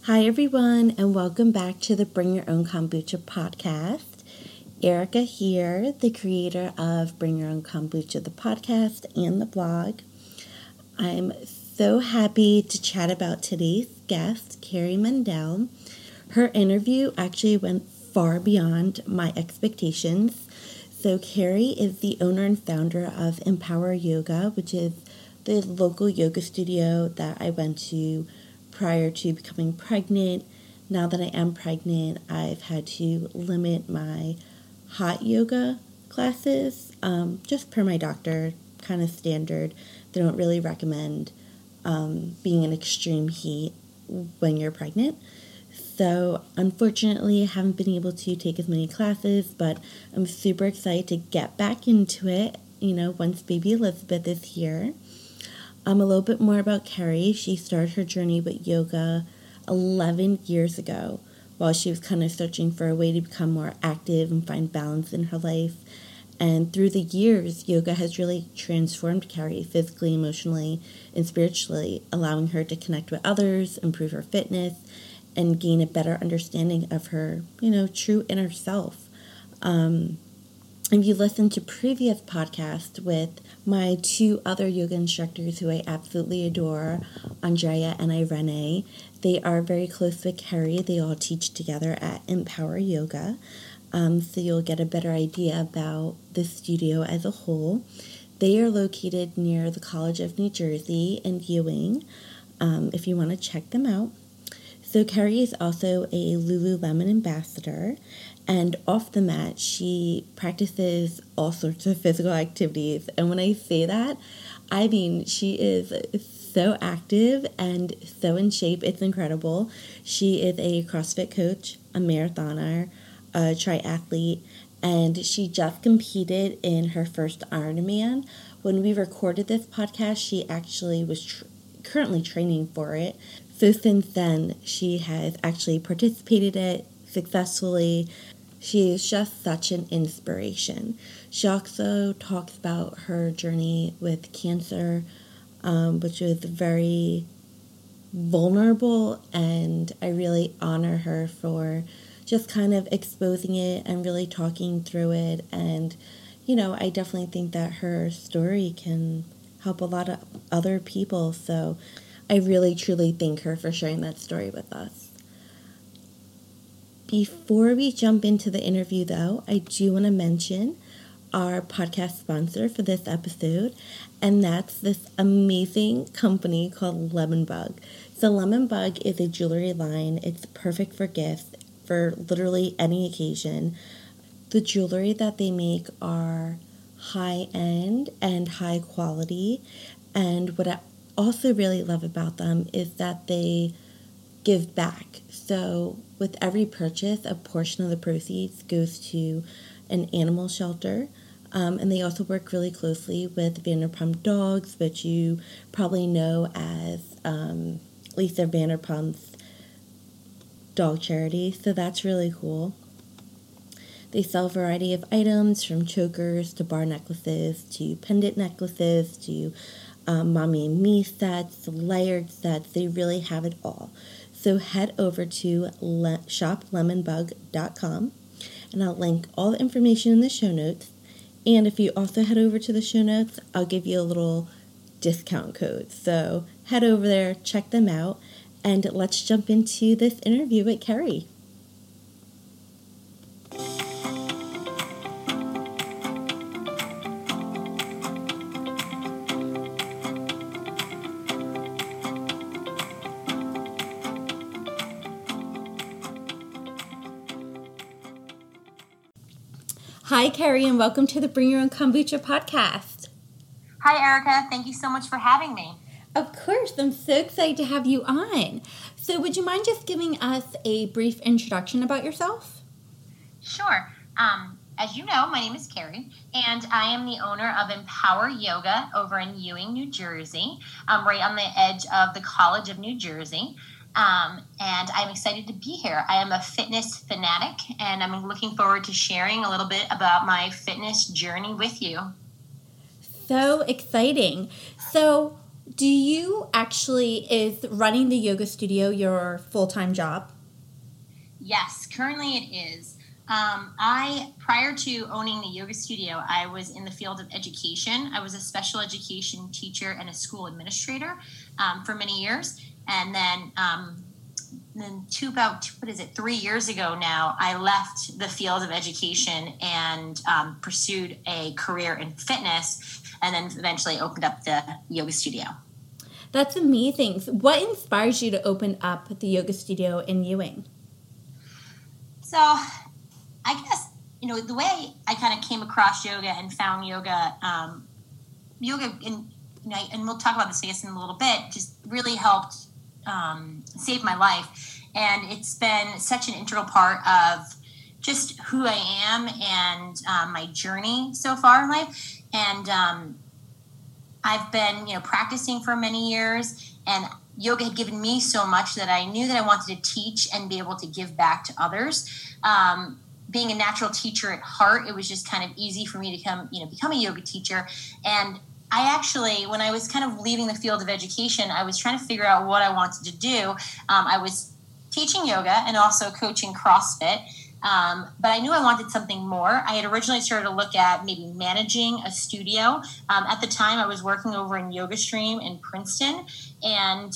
Hi, everyone, and welcome back to the Bring Your Own Kombucha podcast. Erica here, the creator of Bring Your Own Kombucha, the podcast and the blog. I'm so happy to chat about today's guest, Carrie Mendel. Her interview actually went far beyond my expectations. So Carrie is the owner and founder of Empower Yoga, which is the local yoga studio that I went to prior to becoming pregnant. Now that I am pregnant, I've had to limit my hot yoga classes, just per my doctor, kind of standard. They don't really recommend being in extreme heat when you're pregnant. So unfortunately, I haven't been able to take as many classes, but I'm super excited to get back into it, once baby Elizabeth is here. A little bit more about Carrie. She started her journey with yoga 11 years ago while she was kind of searching for a way to become more active and find balance in her life. And through the years, yoga has really transformed Carrie physically, emotionally, and spiritually, allowing her to connect with others, improve her fitness, and gain a better understanding of her, true inner self. If you listen to previous podcasts with my two other yoga instructors who I absolutely adore, Andrea and Irene, they are very close with Carrie. They all teach together at Empower Yoga. So you'll get a better idea about the studio as a whole. They are located near the College of New Jersey in Ewing, if you want to check them out. So Carrie is also a Lululemon ambassador, and off the mat, she practices all sorts of physical activities. And when I say that, I mean she is so active and so in shape. It's incredible. She is a CrossFit coach, a marathoner, a triathlete, and she just competed in her first Ironman. When we recorded this podcast, she actually was currently training for it. So since then, she has actually participated in it successfully. She is just such an inspiration. She also talks about her journey with cancer, which was very vulnerable, and I really honor her for just kind of exposing it and really talking through it. And, I definitely think that her story can help a lot of other people. So I really, truly thank her for sharing that story with us. Before we jump into the interview, though, I do want to mention our podcast sponsor for this episode, and that's this amazing company called Lemon Bug. So Lemon Bug is a jewelry line. It's perfect for gifts for literally any occasion. The jewelry that they make are high-end and high quality, and what I also really love about them is that they give back. So with every purchase, a portion of the proceeds goes to an animal shelter. And they also work really closely with Vanderpump Dogs, which you probably know as Lisa Vanderpump's dog charity. So that's really cool. They sell a variety of items from chokers to bar necklaces to pendant necklaces to mommy and me sets, layered sets. They really have it all. So head over to shoplemonbug.com, and I'll link all the information in the show notes. And if you also head over to the show notes, I'll give you a little discount code. So head over there, check them out, and let's jump into this interview with Carrie. Hi, Carrie, and welcome to the Bring Your Own Kombucha podcast. Hi, Erica. Thank you so much for having me. Of course. I'm so excited to have you on. So would you mind just giving us a brief introduction about yourself? Sure. As you know, my name is Carrie, and I am the owner of Empower Yoga over in Ewing, New Jersey, right on the edge of the College of New Jersey. And I'm excited to be here. I am a fitness fanatic, and I'm looking forward to sharing a little bit about my fitness journey with you. So exciting. So Is running the yoga studio your full-time job? Yes, currently it is. Prior to owning the yoga studio, I was in the field of education. I was a special education teacher and a school administrator for many years. And then about 3 years ago now, I left the field of education and pursued a career in fitness, and then eventually opened up the yoga studio. That's amazing. What inspires you to open up the yoga studio in Ewing? So I guess, the way I kind of came across yoga and found yoga, and we'll talk about this, I guess, in a little bit, just really helped save my life. And it's been such an integral part of just who I am and my journey so far in life. And I've been, practicing for many years, and yoga had given me so much that I knew that I wanted to teach and be able to give back to others. Being a natural teacher at heart, it was just kind of easy for me to become a yoga teacher. And I actually, when I was kind of leaving the field of education, I was trying to figure out what I wanted to do. I was teaching yoga and also coaching CrossFit. But I knew I wanted something more. I had originally started to look at maybe managing a studio. At the time, I was working over in YogaStream in Princeton, and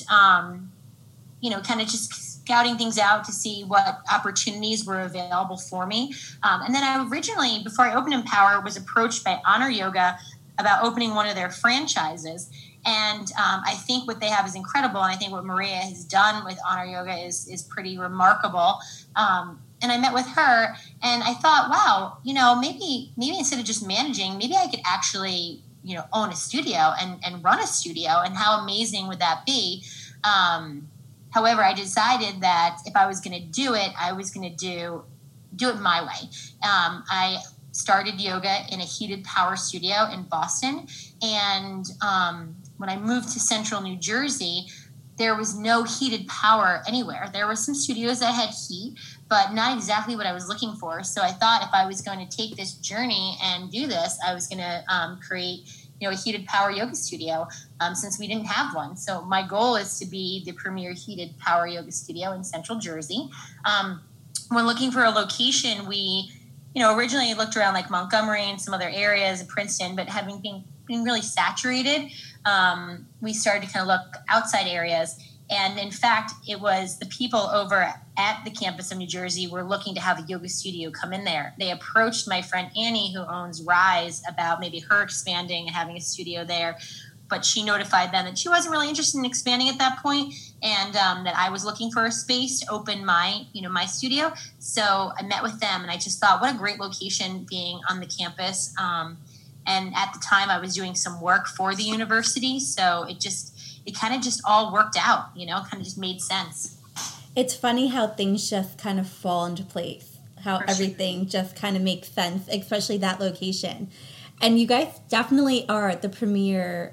kind of just scouting things out to see what opportunities were available for me. And then I originally, before I opened Empower, was approached by Honor Yoga about opening one of their franchises. And I think what they have is incredible. And I think what Maria has done with Honor Yoga is pretty remarkable. And I met with her, and I thought, wow, maybe instead of just managing, maybe I could actually, own a studio and run a studio, and how amazing would that be? However, I decided that if I was going to do it, I was going to do it my way. I started yoga in a heated power studio in Boston, and when I moved to central New Jersey, there was no heated power anywhere. There were some studios that had heat, but not exactly what I was looking for. So I thought if I was going to take this journey and do this, I was going to create, a heated power yoga studio, since we didn't have one. So my goal is to be the premier heated power yoga studio in central Jersey. When looking for a location, we, originally looked around like Montgomery and some other areas in Princeton, but having been really saturated, we started to kind of look outside areas. And in fact, it was the people over at the campus of New Jersey were looking to have a yoga studio come in there. They approached my friend Annie, who owns Rise, about maybe her expanding and having a studio there. But she notified them that she wasn't really interested in expanding at that point, and that I was looking for a space to open my studio. So I met with them, and I just thought, what a great location being on the campus. And at the time, I was doing some work for the university, so it kind of just all worked out, kind of just made sense. It's funny how things just kind of fall into place, how everything just kind of makes sense, especially that location. And you guys definitely are the premier,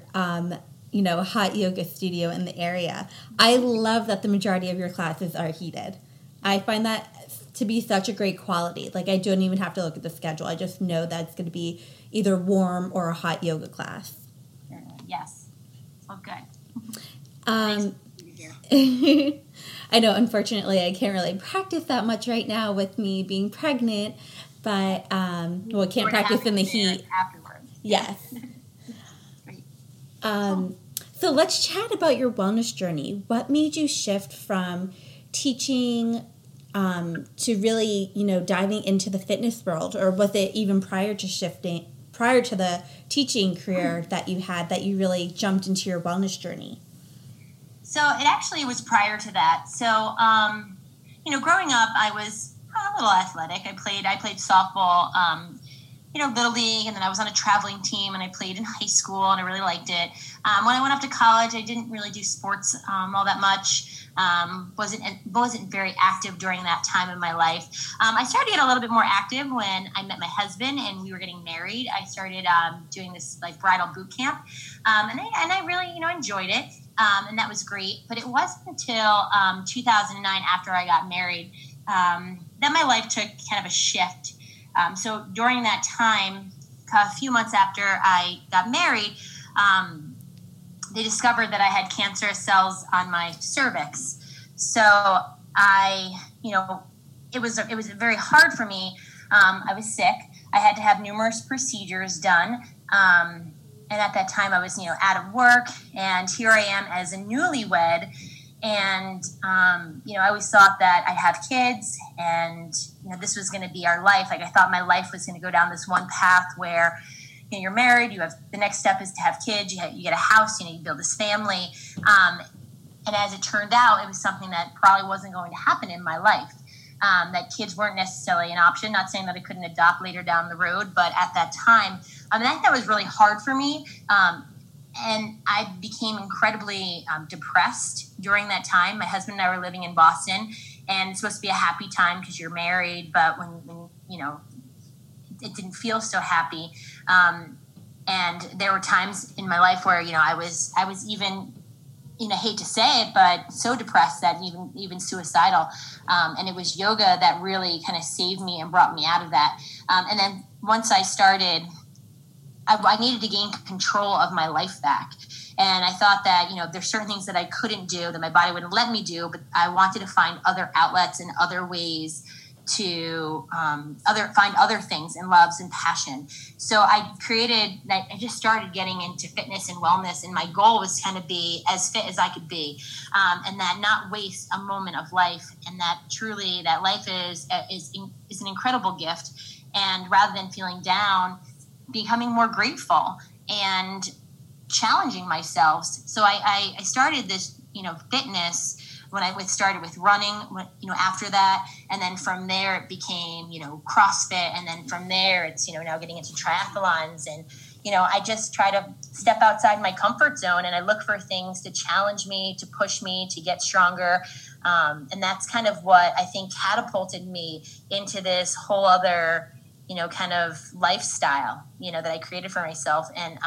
hot yoga studio in the area. I love that the majority of your classes are heated. I find that to be such a great quality. Like, I don't even have to look at the schedule. I just know that it's going to be either warm or a hot yoga class. Yes. Well, good. I know, unfortunately, I can't really practice that much right now with me being pregnant, but, I can't practice in the heat. Afterwards. Yes. So let's chat about your wellness journey. What made you shift from teaching to really, diving into the fitness world, or was it even prior to the teaching career that you had, that you really jumped into your wellness journey? So it actually was prior to that. So, growing up, I was a little athletic. I played softball, Little League, and then I was on a traveling team, and I played in high school, and I really liked it. When I went off to college, I didn't really do sports all that much. Wasn't very active during that time in my life. I started to get a little bit more active when I met my husband and we were getting married. I started doing this like bridal boot camp, and I really enjoyed it, and that was great. But it wasn't until 2009, after I got married, that my life took kind of a shift. So during that time, a few months after I got married, they discovered that I had cancerous cells on my cervix. So it was very hard for me. I was sick. I had to have numerous procedures done. And at that time I was, out of work, and here I am as a newlywed. And, I always thought that I'd have kids, and, this was going to be our life. Like, I thought my life was going to go down this one path where, you're married, the next step is to have kids, you get a house, you build this family. And as it turned out, it was something that probably wasn't going to happen in my life. That kids weren't necessarily an option. Not saying that I couldn't adopt later down the road, but at that time, I think that was really hard for me. And I became incredibly depressed during that time. My husband and I were living in Boston, and it's supposed to be a happy time because you're married, but when it didn't feel so happy. And there were times in my life where, I was even, I hate to say it, but so depressed that even suicidal. And it was yoga that really kind of saved me and brought me out of that. And then once I started, I needed to gain control of my life back. And I thought that, there's certain things that I couldn't do, that my body wouldn't let me do, but I wanted to find other outlets and other ways to find other things and loves and passion. So I just started getting into fitness and wellness, and my goal was to kind of be as fit as I could be, and that not waste a moment of life, and that truly that life is an incredible gift. And rather than feeling down, becoming more grateful and challenging myself. So I started this, fitness when I started with running, after that. And then from there it became, CrossFit. And then from there it's, now getting into triathlons. And, I just try to step outside my comfort zone, and I look for things to challenge me, to push me, to get stronger. And that's kind of what I think catapulted me into this whole other, kind of lifestyle, that I created for myself. And,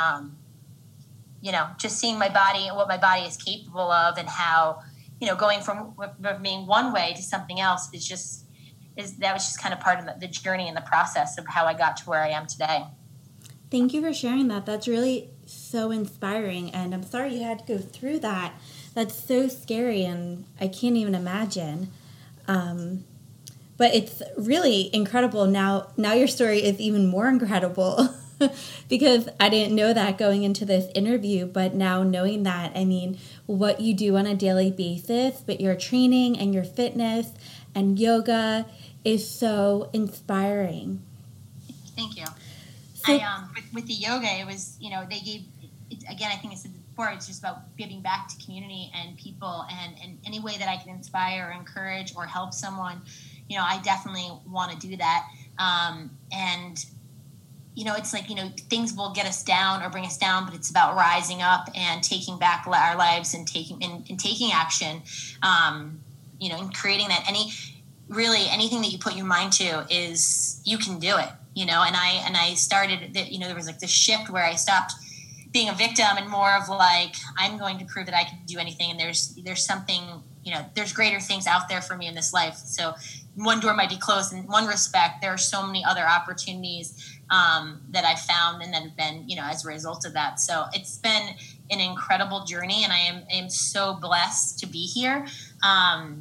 just seeing my body and what my body is capable of, and how, going from being one way to something else that was just kind of part of the journey and the process of how I got to where I am today. Thank you for sharing that. That's really so inspiring. And I'm sorry you had to go through that. That's so scary, and I can't even imagine. But it's really incredible. Now your story is even more incredible because I didn't know that going into this interview, but now knowing that, what you do on a daily basis, but your training and your fitness and yoga is so inspiring. Thank you. So, with the yoga, it was, they gave, again, I think I said before, it's just about giving back to community and people, and any way that I can inspire or encourage or help someone, I definitely want to do that. And, it's like, things will get us down or bring us down, but it's about rising up and taking back our lives and taking action, and creating that anything that you put your mind to is, you can do it, and I started that, there was like this shift where I stopped being a victim and more of like, I'm going to prove that I can do anything. And there's something, there's greater things out there for me in this life. So one door might be closed. In one respect, there are so many other opportunities that I found and that have been, as a result of that. So it's been an incredible journey, and I am so blessed to be here. I'm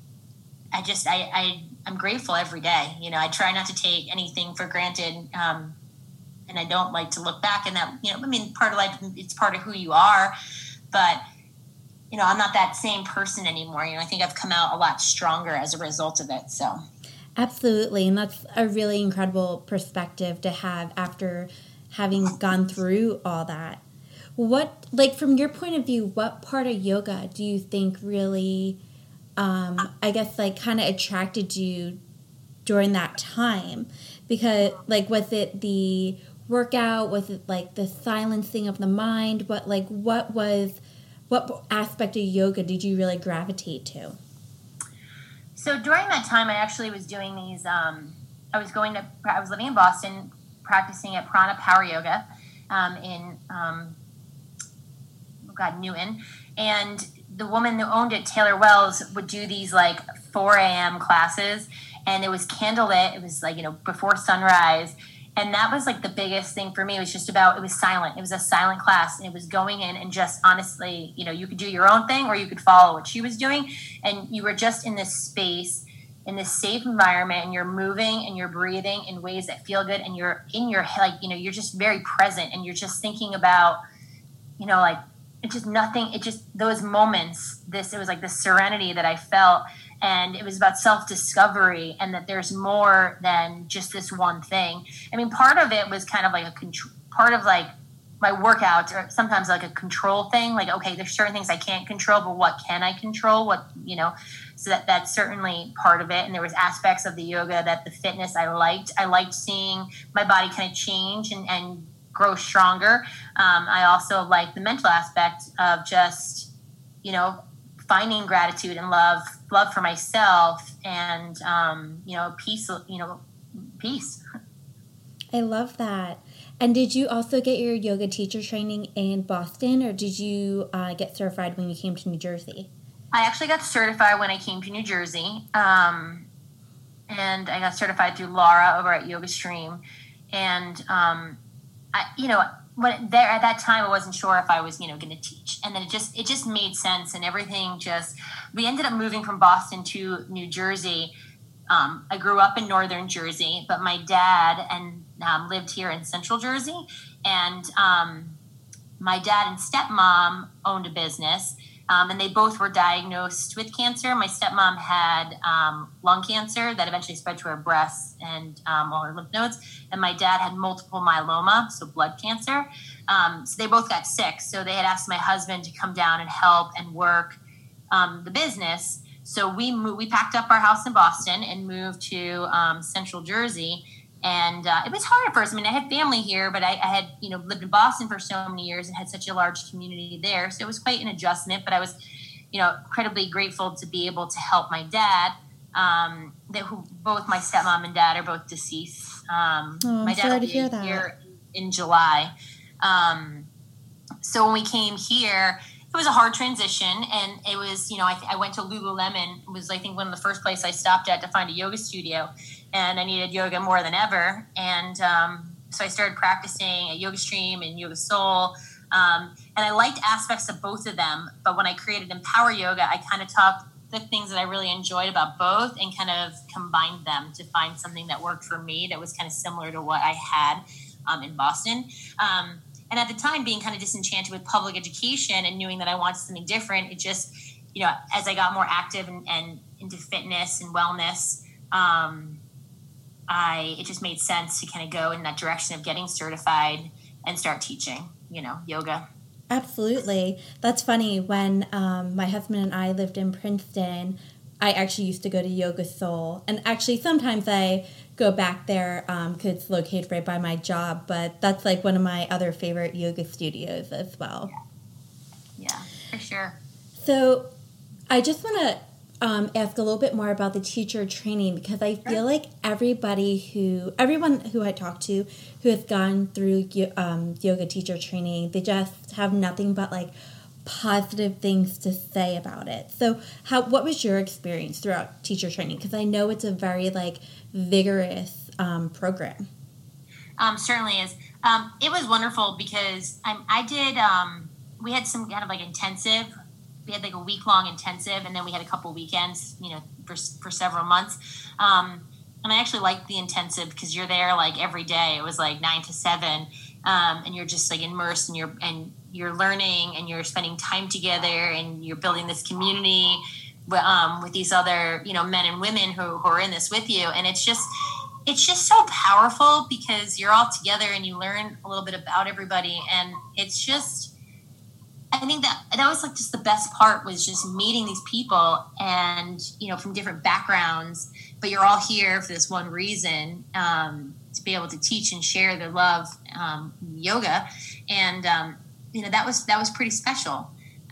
grateful every day. I try not to take anything for granted. And I don't like to look back, and that, part of life, it's part of who you are, but I'm not that same person anymore. I think I've come out a lot stronger as a result of it. So. Absolutely. And that's a really incredible perspective to have after having gone through all that. From your point of view, what part of yoga do you think really, kind of attracted you during that time? Because, was it the workout? Was it, the silencing of the mind? What aspect of yoga did you really gravitate to? So during that time, I actually was doing these, I was living in Boston, practicing at Prana Power Yoga in Newton. And the woman who owned it, Taylor Wells, would do these 4 a.m. classes, and it was candlelit. It was before sunrise. And that was like the biggest thing for me. It was just about, it was silent. It was a silent class, and it was going in and just honestly, you know, you could do your own thing or you could follow what she was doing. And you were just in this space, in this safe environment, and you're moving and you're breathing in ways that feel good. And you're in your, like, you know, you're just very present, and you're just thinking about, you know, like, it's just nothing. It just, those moments, it was like the serenity that I felt. And it was about self-discovery, and that there's more than just this one thing. I mean, part of it was kind of like part of like my workouts, or sometimes like a control thing. Like, okay, there's certain things I can't control, but what can I control? What, you know, so that's certainly part of it. And there was aspects of the yoga, that the fitness I liked. I liked seeing my body kind of change and grow stronger. I also liked the mental aspect of just, you know, finding gratitude and love for myself, and you know, peace. I love that. And did you also get your yoga teacher training in Boston, or did you get certified when you came to New Jersey? I actually got certified when I came to New Jersey, and I got certified through Laura over at Yoga Stream. And you know, at that time, I wasn't sure if I was, you know, going to teach. And then it just made sense, and everything we ended up moving from Boston to New Jersey. I grew up in northern Jersey, but my dad lived here in central Jersey. And my dad and stepmom owned a business, and they both were diagnosed with cancer. My stepmom had lung cancer that eventually spread to her breasts and all her lymph nodes. And my dad had multiple myeloma, so blood cancer. So they both got sick. So they had asked my husband to come down and help and work the business. So we packed up our house in Boston and moved to central Jersey. And it was hard at first. I mean, I had family here, but I had, you know, lived in Boston for so many years and had such a large community there. So it was quite an adjustment, but I was, you know, incredibly grateful to be able to help my dad, both my stepmom and dad are both deceased. My dad will be here in July. So when we came here, it was a hard transition, and it was, you know, I went to Lululemon. It was, I think, one of the first places I stopped at to find a yoga studio, and I needed yoga more than ever. And so I started practicing at Yoga Stream and Yoga Soul, and I liked aspects of both of them. But when I created Empower Yoga, I kind of took the things that I really enjoyed about both and kind of combined them to find something that worked for me that was kind of similar to what I had in Boston. And at the time, being kind of disenchanted with public education and knowing that I wanted something different, it just, you know, as I got more active and into fitness and wellness, it just made sense to kind of go in that direction of getting certified and start teaching, you know, yoga. Absolutely. That's funny. When my husband and I lived in Princeton, I actually used to go to Yoga Soul. And actually, sometimes I go back there because it's located right by my job. But that's like one of my other favorite yoga studios as well. Yeah, for sure. So I just want to ask a little bit more about the teacher training, because I feel like everyone who I talk to who has gone through yoga teacher training, they just have nothing but like positive things to say about it. So what was your experience throughout teacher training? Because I know it's a very like vigorous program. Certainly is. It was wonderful because we had some kind of like intensive. We had like a week-long intensive, and then we had a couple weekends, you know, for several months. And I actually liked the intensive because you're there like every day. It was like 9 to 7, and you're just like immersed, and you're learning, and you're spending time together, and you're building this community with these other, you know, men and women who are in this with you. And it's just so powerful because you're all together and you learn a little bit about everybody. And it's just, I think that was like just the best part, was just meeting these people and, you know, from different backgrounds, but you're all here for this one reason, to be able to teach and share their love, yoga. And, you know, that was pretty special.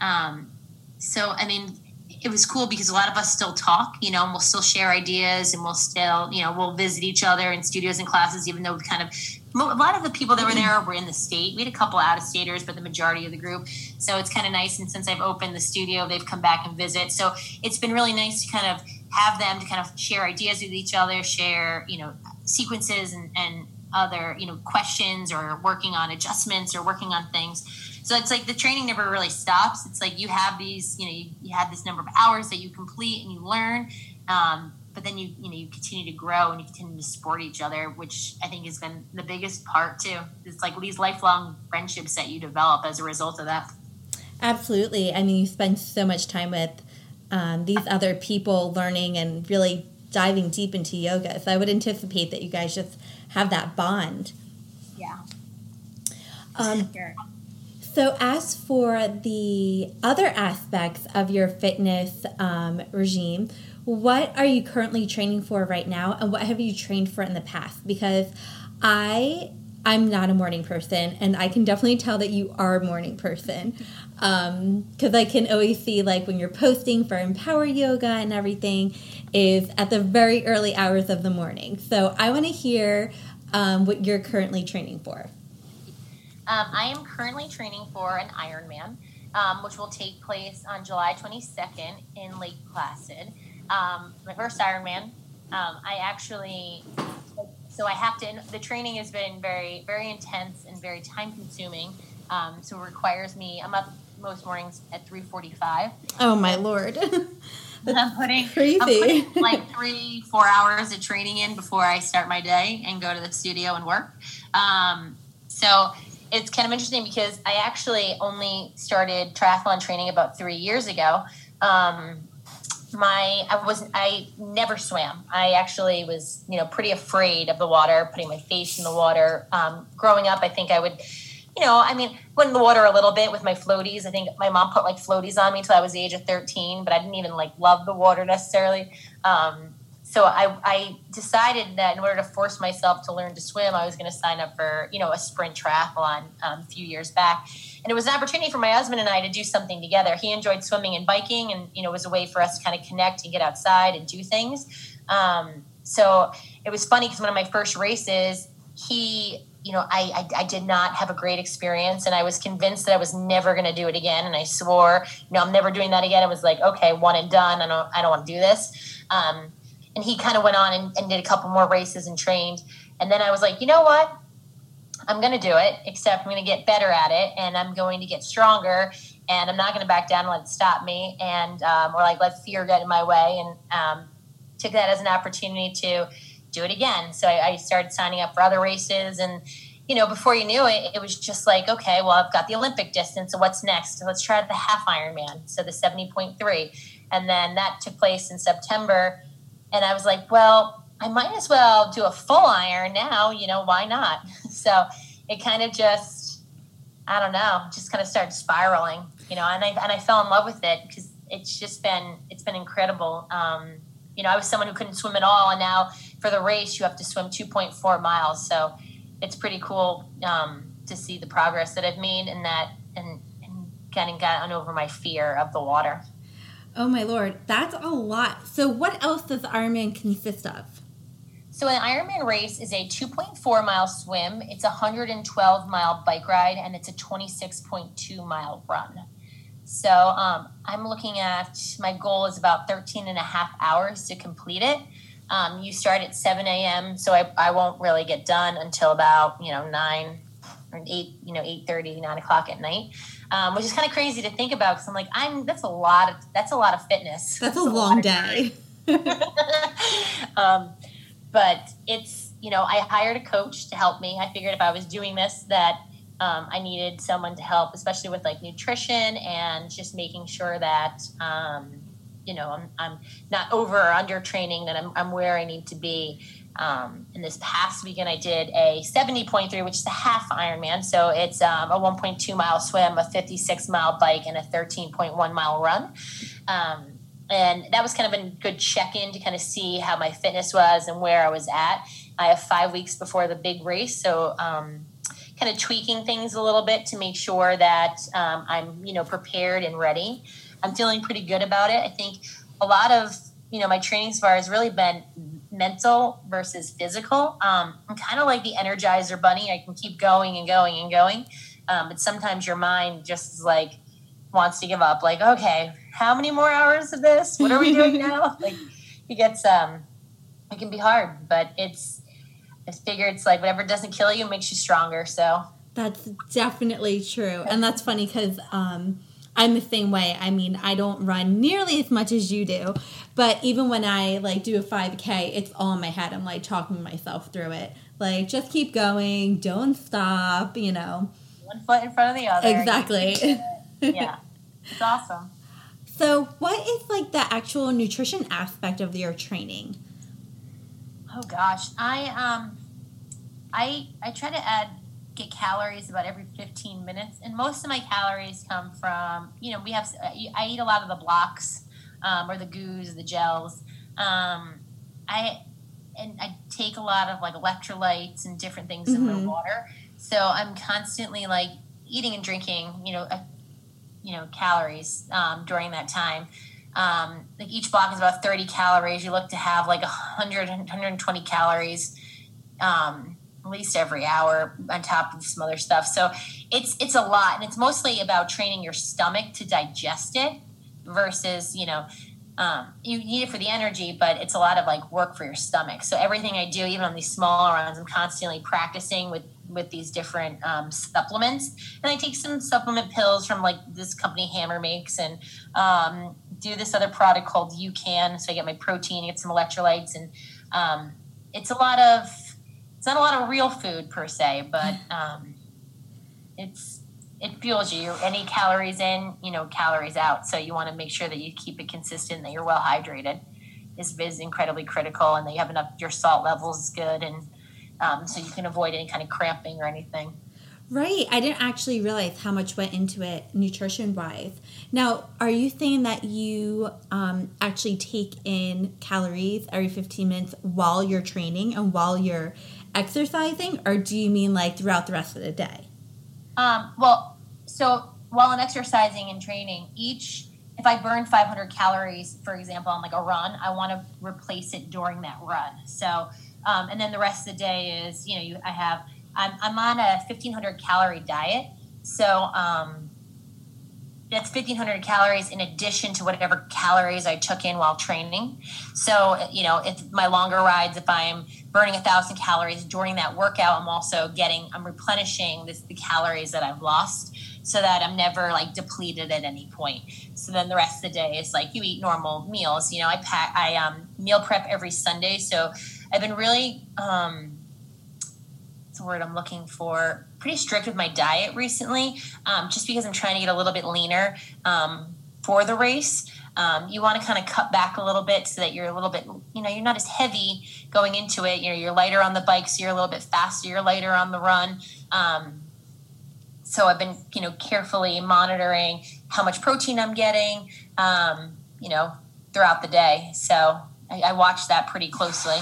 So, I mean, it was cool because a lot of us still talk, you know, and we'll still share ideas, and we'll still, you know, we'll visit each other in studios and classes, even though we a lot of the people that were there were in the state. We had a couple out-of-staters, but the majority of the group. So it's kind of nice. And since I've opened the studio, they've come back and visit. So it's been really nice to kind of have them to kind of share ideas with each other, share, you know, sequences and other, questions or working on adjustments or working on things. So it's like the training never really stops. It's like you have these, you have this number of hours that you complete and you learn. But then you continue to grow and you continue to support each other, which I think has been the biggest part too. It's like these lifelong friendships that you develop as a result of that. Absolutely. I mean, you spend so much time with these other people learning and really diving deep into yoga. So I would anticipate that you guys just have that bond. Yeah. So as for the other aspects of your fitness regime, what are you currently training for right now, and what have you trained for in the past? Because I'm not a morning person, and I can definitely tell that you are a morning person. Because I can always see, like, when you're posting for Empower Yoga and everything is at the very early hours of the morning. So I want to hear what you're currently training for. I am currently training for an Ironman, which will take place on July 22nd in Lake Placid. My first Ironman. The training has been very, very intense and very time consuming. So it requires me, I'm up most mornings at 3:45. Oh my Lord. I'm putting like 3-4 hours of training in before I start my day and go to the studio and work. So it's kind of interesting because I actually only started triathlon training about 3 years ago. I never swam. I actually was, pretty afraid of the water, putting my face in the water. Growing up, I think I would, went in the water a little bit with my floaties. I think my mom put like floaties on me until I was the age of 13, but I didn't even love the water necessarily. So I decided that in order to force myself to learn to swim, I was going to sign up for, a sprint triathlon a few years back. And it was an opportunity for my husband and I to do something together. He enjoyed swimming and biking, and, it was a way for us to kind of connect and get outside and do things. So it was funny because one of my first races, I did not have a great experience, and I was convinced that I was never going to do it again. And I swore, I'm never doing that again. It was like, okay, one and done. I don't want to do this. And he kind of went on and did a couple more races and trained. And then I was like, you know what? I'm going to do it, except I'm going to get better at it, and I'm going to get stronger, and I'm not going to back down and let it stop me, and or let fear get in my way, and took that as an opportunity to do it again. So I started signing up for other races, and before you knew it, it was just like, okay, well, I've got the Olympic distance, so what's next? So let's try the half Ironman, so the 70.3, and then that took place in September, and I was like, well, I might as well do a full iron now, why not? So it kind of just, I don't know, just kind of started spiraling, and I fell in love with it because it's been incredible. I was someone who couldn't swim at all, and now for the race, you have to swim 2.4 miles. So it's pretty cool to see the progress that I've made in that and kind of gotten over my fear of the water. Oh my Lord, that's a lot. So what else does Ironman consist of? So an Ironman race is a 2.4 mile swim, it's a 112 mile bike ride, and it's a 26.2 mile run. So I'm looking at, my goal is about 13 and a half hours to complete it. You start at 7 a.m., so I won't really get done until about, 9 or 8, 8:30, 9 o'clock at night, which is kind of crazy to think about because I'm like, that's a lot of fitness. That's a long day. But it's, I hired a coach to help me. I figured if I was doing this that I needed someone to help, especially with nutrition and just making sure that, I'm not over or under training, that I'm where I need to be. In this past weekend, I did a 70.3, which is a half Ironman. So it's a 1.2 mile swim, a 56 mile bike, and a 13.1 mile run. And that was kind of a good check-in to kind of see how my fitness was and where I was at. I have 5 weeks before the big race, so kind of tweaking things a little bit to make sure that I'm, prepared and ready. I'm feeling pretty good about it. I think a lot of, my training so far has really been mental versus physical. I'm kind of like the Energizer bunny. I can keep going and going and going. But sometimes your mind just is wants to give up. Okay, how many more hours of this? What are we doing now? It gets, it can be hard, but I figure it's like whatever doesn't kill you makes you stronger. So that's definitely true. And that's funny because I'm the same way. I mean, I don't run nearly as much as you do, but even when I like do a 5K, it's all in my head. I'm like talking myself through it. Like, just keep going, don't stop, you know. One foot in front of the other. Exactly. Yeah, it's awesome. So what is like the actual nutrition aspect of your training? Oh gosh, I try to get calories about every 15 minutes, and most of my calories come from, I eat a lot of the blocks, or the goos, the gels. I take a lot of like electrolytes and different things in my water, so I'm constantly like eating and drinking, calories during that time. Like each block is about 30 calories. You look to have like 100, 120 calories at least every hour on top of some other stuff. So it's a lot, and it's mostly about training your stomach to digest it versus, you need it for the energy, but it's a lot of like work for your stomach. So everything I do, even on these smaller runs, I'm constantly practicing with these different supplements. And I take some supplement pills from like this company Hammer makes, and do this other product called UCAN. So I get my protein, get some electrolytes, and it's not a lot of real food per se, but it fuels you. Any calories in, calories out. So you want to make sure that you keep it consistent, that you're well hydrated. This is incredibly critical, and that you have enough, your salt levels is good, and so you can avoid any kind of cramping or anything. Right. I didn't actually realize how much went into it nutrition-wise. Now, are you saying that you actually take in calories every 15 minutes while you're training and while you're exercising, or do you mean like throughout the rest of the day? So while I'm exercising and training, if I burn 500 calories, for example, on like a run, I want to replace it during that run. So, and then the rest of the day is, I'm on a 1,500 calorie diet. So, that's 1,500 calories in addition to whatever calories I took in while training. So, if my longer rides, if I'm burning 1,000 calories during that workout, I'm replenishing the calories that I've lost, so that I'm never like depleted at any point. So then the rest of the day is like you eat normal meals. I meal prep every Sunday. So I've been really, what's the word I'm looking for? Pretty strict with my diet recently, just because I'm trying to get a little bit leaner for the race. You want to kind of cut back a little bit so that you're a little bit, you're not as heavy going into it. You're lighter on the bike, so you're a little bit faster. You're lighter on the run. So I've been, carefully monitoring how much protein I'm getting, throughout the day. So I watch that pretty closely.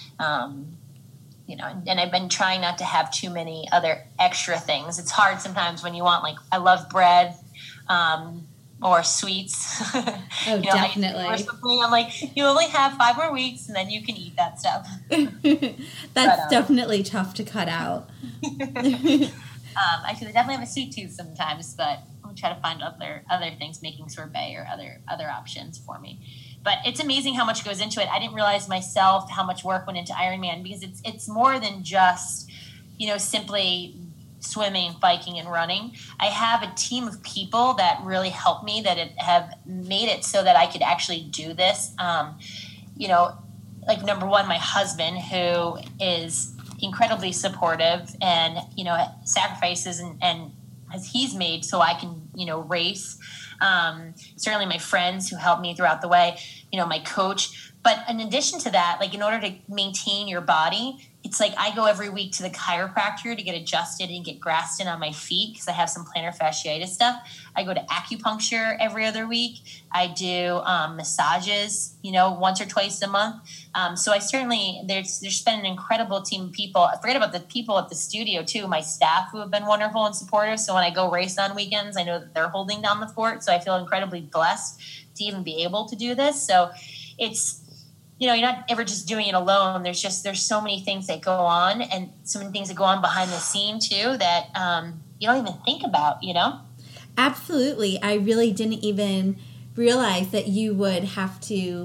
And I've been trying not to have too many other extra things. It's hard sometimes when you want, like, I love bread, or sweets. Oh, definitely. Or something. I'm like, you only have 5 more weeks, and then you can eat that stuff. That's definitely tough to cut out. Actually, I definitely have a sweet tooth sometimes, but I'll try to find other things, making sorbet or other options for me. But it's amazing how much goes into it. I didn't realize myself how much work went into Ironman, because it's more than just, simply swimming, biking, and running. I have a team of people that really help me, that have made it so that I could actually do this. Like, number one, my husband, who is incredibly supportive and, sacrifices and he's made so I can, race. Certainly my friends who helped me throughout the way, my coach. But in addition to that, like, in order to maintain your body, it's like I go every week to the chiropractor to get adjusted and get Graston on my feet, because I have some plantar fasciitis stuff. I go to acupuncture every other week. I do massages, once or twice a month. So I certainly, there's been an incredible team of people. I forget about the people at the studio too, my staff, who have been wonderful and supportive. So when I go race on weekends, I know that they're holding down the fort. So I feel incredibly blessed to even be able to do this. So it's, you're not ever just doing it alone. There's so many things that go on, and so many things that go on behind the scene too, that you don't even think about, Absolutely. I really didn't even realize that you would have to,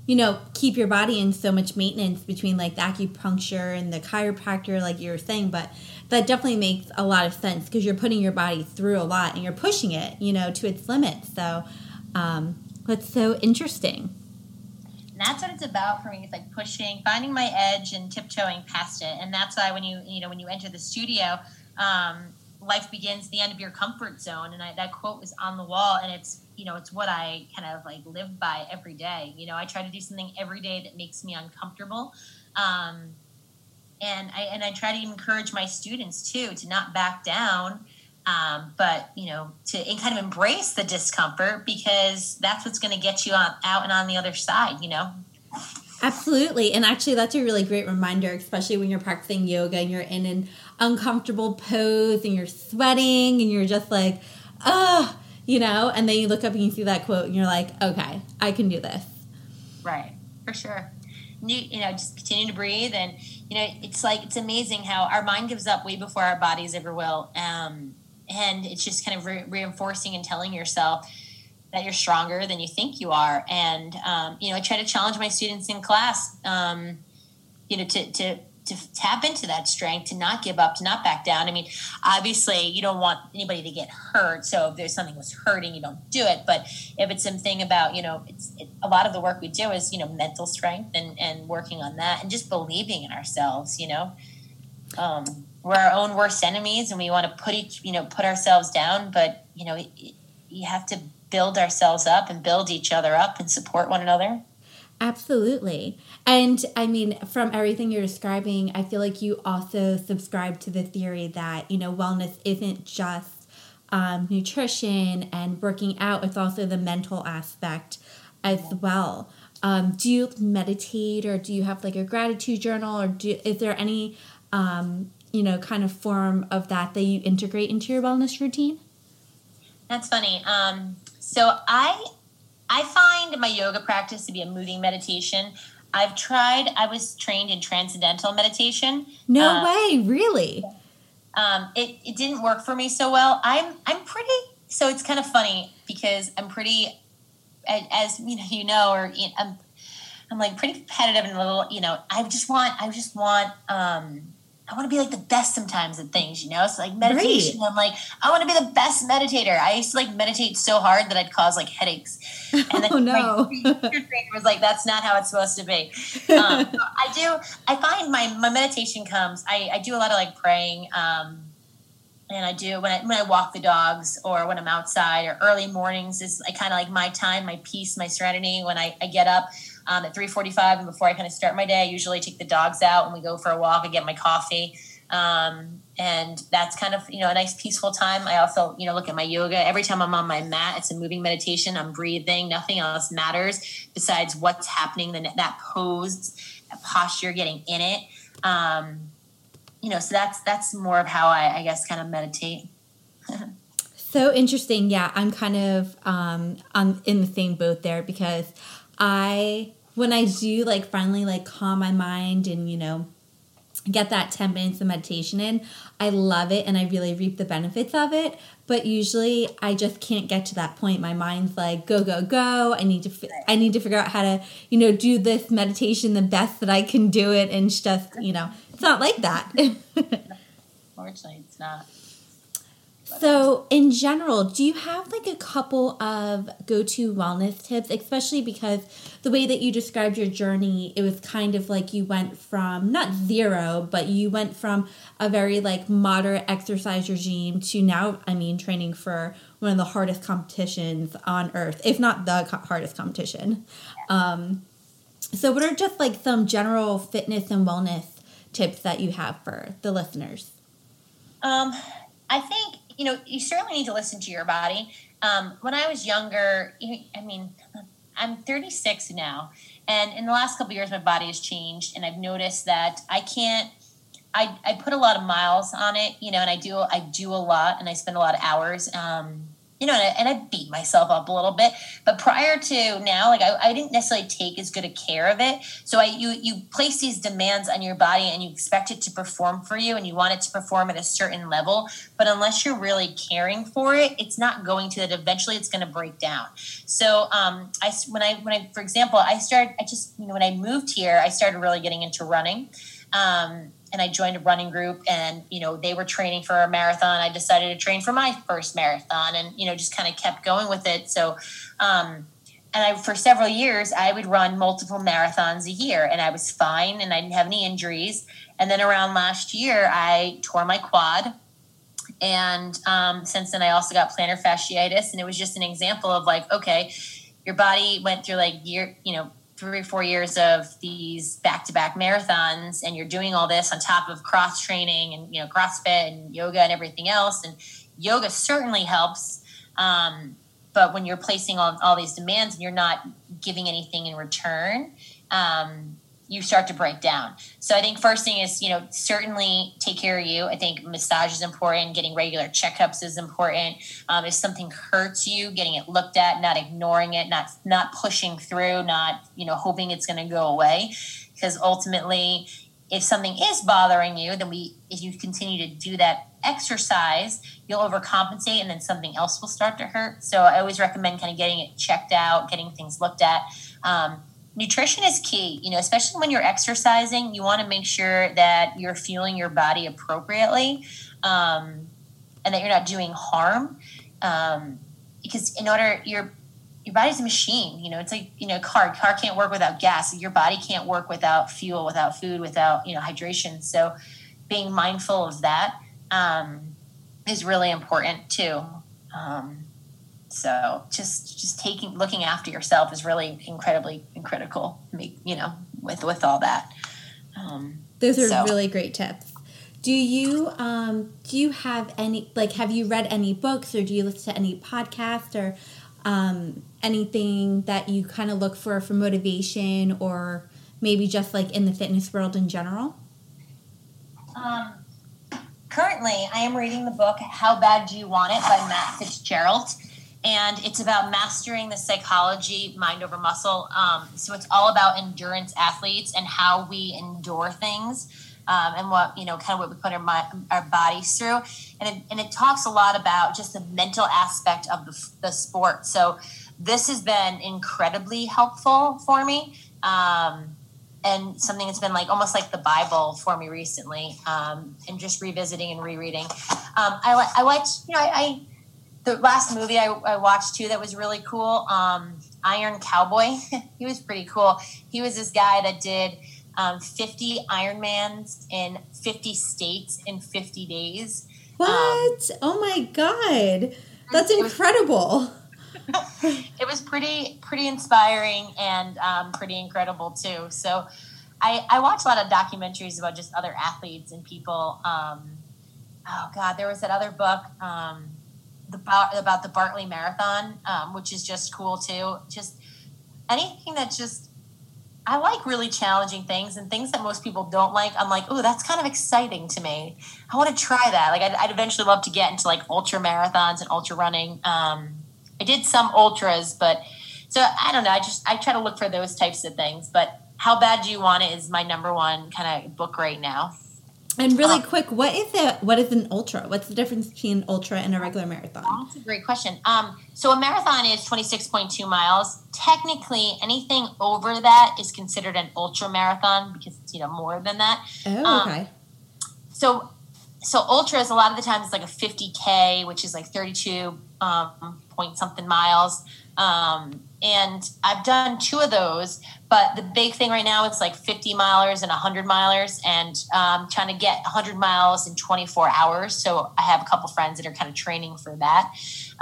keep your body in so much maintenance between like the acupuncture and the chiropractor, like you were saying. But that definitely makes a lot of sense because you're putting your body through a lot and you're pushing it, to its limits. So that's so interesting. And that's what it's about for me. It's like pushing, finding my edge and tiptoeing past it. And that's why when you enter the studio, life begins the end of your comfort zone. And that quote was on the wall, and it's what I kind of like live by every day. I try to do something every day that makes me uncomfortable. And I try to encourage my students too, to not back down. But to kind of embrace the discomfort, because that's what's going to get you out and on the other side, Absolutely. And actually, that's a really great reminder, especially when you're practicing yoga and you're in an uncomfortable pose and you're sweating and you're just like, and then you look up and you see that quote and you're like, okay, I can do this. Right. For sure. Just continue to breathe. And, it's amazing how our mind gives up way before our bodies ever will. And it's just kind of reinforcing and telling yourself that you're stronger than you think you are. And, I try to challenge my students in class, to tap into that strength, to not give up, to not back down. I mean, obviously you don't want anybody to get hurt. So if there's something that's hurting, you don't do it. But if it's something about, a lot of the work we do is, mental strength and working on that and just believing in ourselves, we're our own worst enemies and we want to put ourselves down. But, you have to build ourselves up and build each other up and support one another. Absolutely. And I mean, from everything you're describing, I feel like you also subscribe to the theory that, wellness isn't just nutrition and working out. It's also the mental aspect as well. Do you meditate, or do you have like a gratitude journal, or is there any, kind of form of that you integrate into your wellness routine? That's funny. So I find my yoga practice to be a moving meditation. I was trained in transcendental meditation. No way, really? It didn't work for me so well. So it's kind of funny because I'm pretty, as I'm like pretty competitive and a little, I want to be like the best sometimes at things, So like meditation, right. I'm like, I want to be the best meditator. I used to like meditate so hard that I'd cause like headaches. And then my trainer was like, that's not how it's supposed to be. I find my meditation comes, I do a lot of like praying. And I do when I walk the dogs or when I'm outside, or early mornings is kind of like my time, my peace, my serenity. When I get up at 3:45 and before I kind of start my day, I usually take the dogs out and we go for a walk. I get my coffee. And that's kind of, a nice peaceful time. I also, look at my yoga. Every time I'm on my mat, it's a moving meditation. I'm breathing. Nothing else matters besides what's happening, that pose, that posture, getting in it. So that's more of how I guess kind of meditate. So interesting. Yeah, I'm kind of I'm in the same boat there, because when I do like finally like calm my mind and get that 10 minutes of meditation in, I love it and I really reap the benefits of it. But usually I just can't get to that point. My mind's like, go, go, go. I need to figure out how to, do this meditation the best that I can do it. And it's just, it's not like that. Unfortunately, it's not. So in general, do you have like a couple of go-to wellness tips, especially because the way that you described your journey, it was kind of like you went from not zero, but you went from a very like moderate exercise regime to now, training for one of the hardest competitions on earth, if not the hardest competition. So what are just like some general fitness and wellness tips that you have for the listeners? I think, you certainly need to listen to your body. When I was younger, I'm 36 now, and in the last couple of years, my body has changed, and I've noticed that I put a lot of miles on it, and I do a lot, and I spend a lot of hours. and I beat myself up a little bit. But prior to now, like I didn't necessarily take as good a care of it. So you place these demands on your body and you expect it to perform for you and you want it to perform at a certain level. But unless you're really caring for it, it's not going to. That eventually it's going to break down. So when I for example, when I moved here, I started really getting into running. And I joined a running group and, they were training for a marathon. I decided to train for my first marathon and, just kind of kept going with it. So, for several years, I would run multiple marathons a year and I was fine and I didn't have any injuries. And then around last year, I tore my quad. And since then, I also got plantar fasciitis. And it was just an example of like, okay, your body went through 3 or 4 years of these back-to-back marathons and you're doing all this on top of cross training and, CrossFit and yoga and everything else. And yoga certainly helps. But when you're placing all these demands and you're not giving anything in return, you start to break down. So I think first thing is, certainly take care of you. I think massage is important. Getting regular checkups is important. If something hurts you, getting it looked at, not ignoring it, not pushing through, not, hoping it's going to go away. Because ultimately, if something is bothering you, then if you continue to do that exercise, you'll overcompensate and then something else will start to hurt. So I always recommend kind of getting it checked out, getting things looked at. Nutrition is key, especially when you're exercising. You want to make sure that you're fueling your body appropriately and that you're not doing harm because your body's a machine. It's like, a car can't work without gas. Your body can't work without fuel, without food, without, hydration. So being mindful of that is really important too. So just looking after yourself is really incredibly critical, with all that. Those are really great tips. Do you have any, have you read any books or do you listen to any podcasts or anything that you kind of look for motivation or maybe just in the fitness world in general? Currently, I am reading the book How Bad Do You Want It by Matt Fitzgerald. And it's about mastering the psychology, mind over muscle. So it's all about endurance athletes and how we endure things and what, kind of what we put our bodies through. And it talks a lot about just the mental aspect of the sport. So this has been incredibly helpful for me. And something that's been almost like the Bible for me recently, and just revisiting and rereading. I watched, the last movie I watched too that was really cool, Iron Cowboy. He was pretty cool. He was this guy that did 50 Ironmans in 50 states in 50 days. What? Oh my God. That's incredible. It was pretty inspiring and pretty incredible too. So I watch a lot of documentaries about just other athletes and people. There was that other book about the Bartley Marathon, which is just cool too. Just anything that I like really challenging things and things that most people don't like. I'm like, oh, that's kind of exciting to me. I want to try that. I'd eventually love to get into ultra marathons and ultra running. I did some ultras, but so I don't know. I try to look for those types of things. But How Bad Do You Want It is my number one kind of book right now. And really quick, what is an ultra? What's the difference between an ultra and a regular marathon? That's a great question. So a marathon is 26.2 miles. Technically, anything over that is considered an ultra marathon because it's more than that. Oh, okay. So ultras a lot of the time it's a 50K, which is 32 point something miles. And I've done 2 of those, but the big thing right now is 50 milers and 100 milers, and trying to get 100 miles in 24 hours. So I have a couple friends that are kind of training for that.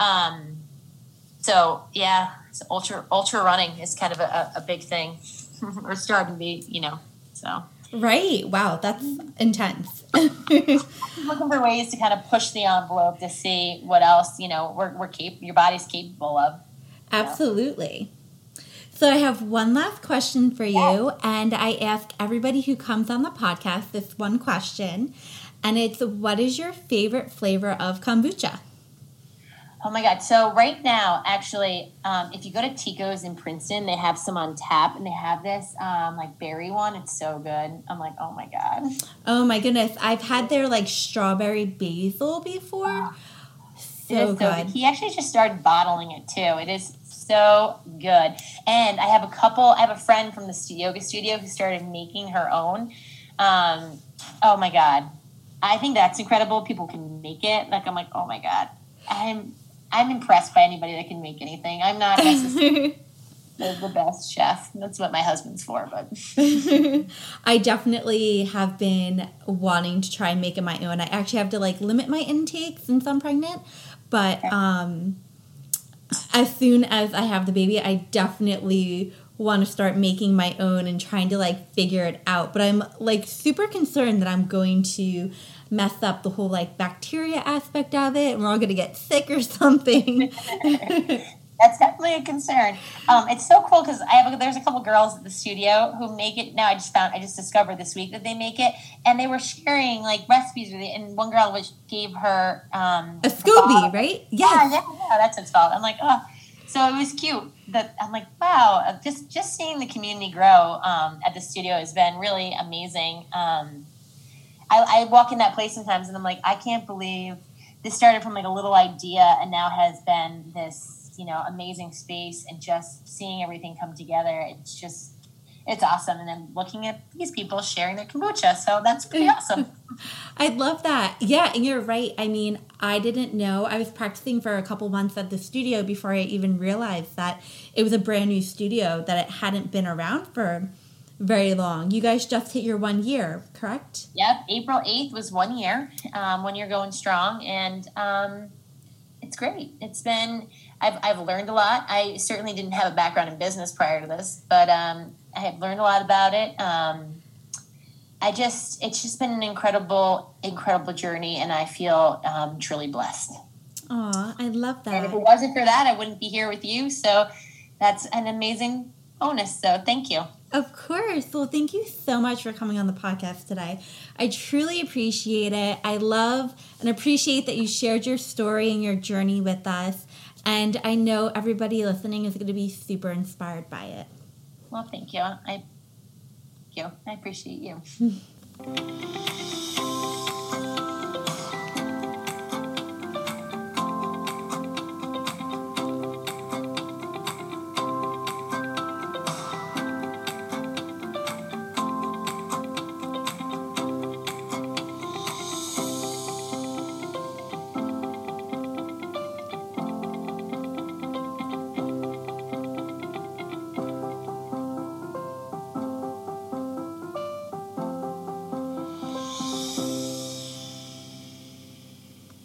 So ultra running is kind of a big thing, or starting to be, so. Right. Wow. That's intense. Looking for ways to kind of push the envelope to see what else, your body's capable of. Absolutely. So I have one last question for you, and I ask everybody who comes on the podcast this one question, and it's, what is your favorite flavor of kombucha? Oh my God. So right now, actually, if you go to Tico's in Princeton, they have some on tap, and they have this like berry one. It's so good. I'm like, oh my God. Oh my goodness. I've had their like strawberry basil before. So good. He actually just started bottling it too. It is so good. And I have a friend from the yoga studio who started making her own. Oh my God. I think that's incredible. People can make it. Like, I'm like, oh my God. I'm impressed by anybody that can make anything. I'm not necessarily the best chef. That's what my husband's for, but I definitely have been wanting to try and make it my own. I actually have to like limit my intake since I'm pregnant, but as soon as I have the baby, I definitely want to start making my own and trying to like figure it out. But I'm like super concerned that I'm going to mess up the whole like bacteria aspect of it and we're all going to get sick or something. That's definitely a concern. It's so cool because there's a couple girls at the studio who make it now. I just discovered this week that they make it, and they were sharing like recipes with it. And one girl gave her a Scooby, right? Yes. Yeah, that's its fault. I'm like, oh, so it was cute. That I'm like, wow, just seeing the community grow at the studio has been really amazing. I walk in that place sometimes, and I'm like, I can't believe this started from like a little idea, and now has been this, amazing space, and just seeing everything come together. It's awesome. And then looking at these people sharing their kombucha. So that's pretty awesome. I love that. Yeah. And you're right. I mean, I didn't know. I was practicing for a couple months at the studio before I even realized that it was a brand new studio, that it hadn't been around for very long. You guys just hit your 1 year, correct? Yep. April 8th was 1 year, 1 year going strong. And it's great. It's been... I've learned a lot. I certainly didn't have a background in business prior to this, but I have learned a lot about it. It's just been an incredible, incredible journey, and I feel truly blessed. Aw, I love that. And if it wasn't for that, I wouldn't be here with you. So that's an amazing bonus. So thank you. Of course. Well, thank you so much for coming on the podcast today. I truly appreciate it. I love and appreciate that you shared your story and your journey with us. And I know everybody listening is going to be super inspired by it. Well, thank you. I appreciate you.